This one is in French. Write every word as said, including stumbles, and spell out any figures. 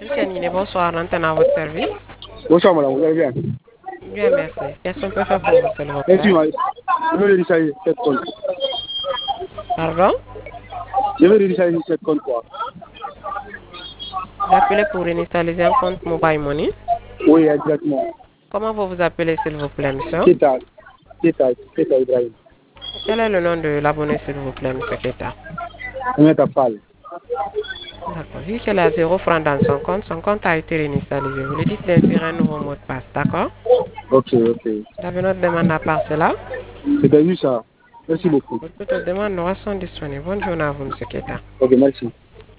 Monsieur Nine, bonsoir, l'antenne à votre service. Bonsoir madame, vous allez bien? Bien, merci. Qu'est-ce qu'on peut faire pour vous, s'il vous Merci plaît? madame. Je vais réinitialiser cette compte. Pardon? Je vais réinitialiser cette compte quoi. Vous appelez pour initialiser un compte Mobile Money. Oui, exactement. Comment vous vous appelez, s'il vous plaît, monsieur? Keta, Keta, Keta Ibrahim. Quel est le nom de l'abonné, s'il vous plaît, monsieur Keta? On est à Pâle. D'accord. Vu qu'elle a zéro franc dans son compte, son compte a été réinitialisé. Vous lui dites d'insérer un nouveau mot de passe, d'accord? Ok, ok. Vous avez notre demande à part cela? C'était juste ça. Merci D'accord. beaucoup. Toutes les demandes sont disponibles. Bonne journée à vous, monsieur Keta. Ok, merci.